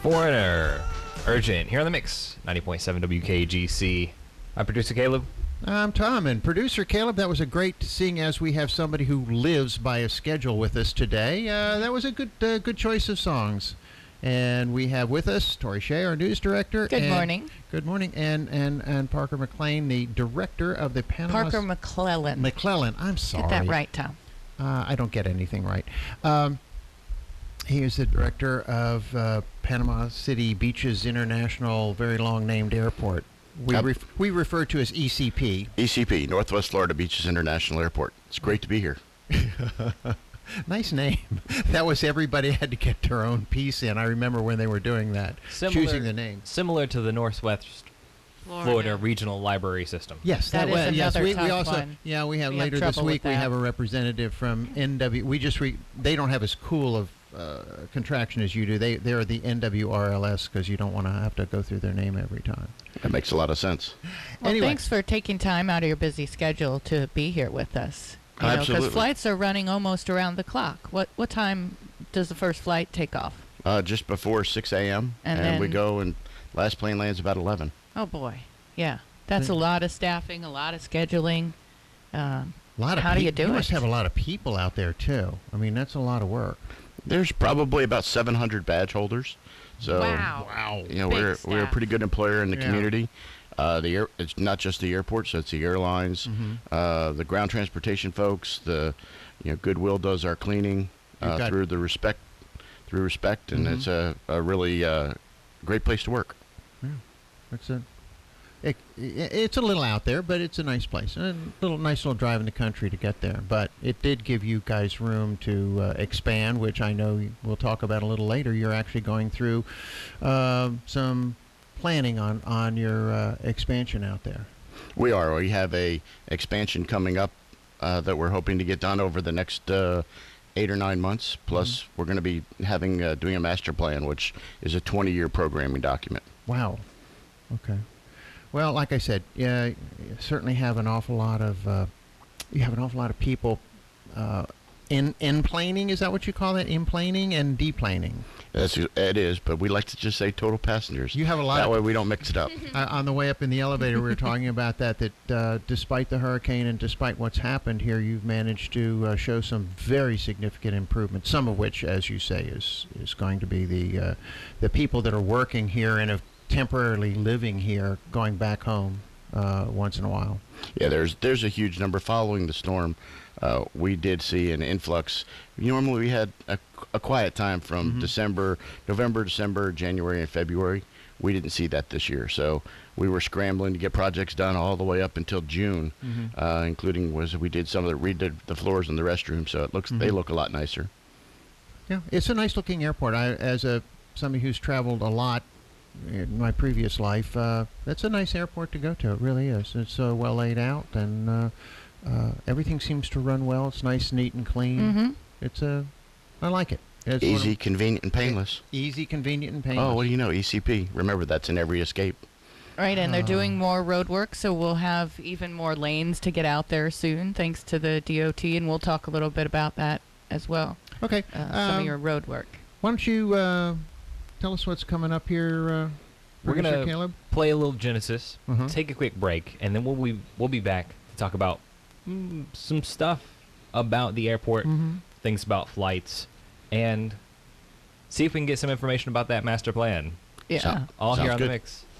Foreigner. Urgent. Here on the mix. 90.7 WKGC. I'm producer Caleb. I'm Tom, and producer Caleb. That was a great seeing as we have somebody who lives by a schedule with us today. That was a good choice of songs. And we have with us Tori Shea, our news director. Good morning. Good morning. And Parker McLean, the director of the Panama... Parker McClellan. McClellan. I'm sorry. Get that right, Tom. I don't get anything right. He is the director of Panama City Beaches International, very long-named airport. We refer to as ECP. ECP, Northwest Florida Beaches International Airport. It's great to be here. Nice name. That was everybody had to get their own piece in. I remember when they were doing that, choosing the name. Similar to the Northwest Florida Regional Library System. Yes, that is another yes, we tough also one. Yeah, we have We later have this week. trouble We with have that. a representative from NW. They don't have as cool of contraction as you do. They are the NWRLS because you don't want to have to go through their name every time. That makes a lot of sense. Well, Anyway. thanks for taking time out of your busy schedule to be here with us. Absolutely. Because flights are running almost around the clock. What time does the first flight take off? Just before 6 a.m. And we then- go, and last plane lands about 11. Oh, boy. Yeah. That's a lot of staffing, a lot of scheduling. A lot of How do you do You it? must have a lot of people out there too. I mean, that's a lot of work. There's probably about 700 badge holders. So, Wow. you know, Big we're a staff. pretty good employer in the Yeah. community. It's not just the airport, so it's the airlines, the ground transportation folks. Goodwill does our cleaning through respect, and it's a really great place to work. It's a little out there, but it's a nice place. A nice little drive in the country to get there. But it did give you guys room to expand, which I know we'll talk about a little later. You're actually going through some planning on your expansion out there. We are. We have a expansion coming up that we're hoping to get done over the next 8 or 9 months. Plus, we're going to be doing a master plan, which is a 20-year programming document. Wow. Okay. Well, like I said, you certainly have an awful lot of people in planing. Is that what you call it? In planing and deplaning. It is, but we like to just say total passengers. You have a lot. That way we don't mix it up. On the way up in the elevator, we were talking about that despite the hurricane and despite what's happened here, you've managed to show some very significant improvements, some of which, as you say, is going to be the people that are working here and have temporarily living here going back home once in a while. Yeah, there's a huge number following the storm. We did see an influx. Normally we had a quiet time from November, December, January, and February. We didn't see that this year, so we were scrambling to get projects done all the way up until June, including we did some of redid the floors in the restroom, so they look a lot nicer. Yeah, it's a nice looking airport. As somebody who's traveled a lot in my previous life, that's a nice airport to go to. It really is. It's well laid out, and everything seems to run well. It's nice, neat, and clean. I like it. It's Easy, convenient, and painless. Easy, convenient, and painless. Oh, what do you know? ECP. Remember, that's in every escape. Right, and they're doing more road work, so we'll have even more lanes to get out there soon, thanks to the DOT, and we'll talk a little bit about that as well. Okay. Some of your road work. Why don't you tell us what's coming up here, We're Producer gonna Caleb? play a little Genesis, Mhm. take a quick break, and then we'll be back to talk about some stuff about the airport, things about flights, and see if we can get some information about that master plan. Yeah. So- All here sounds on good. the mix.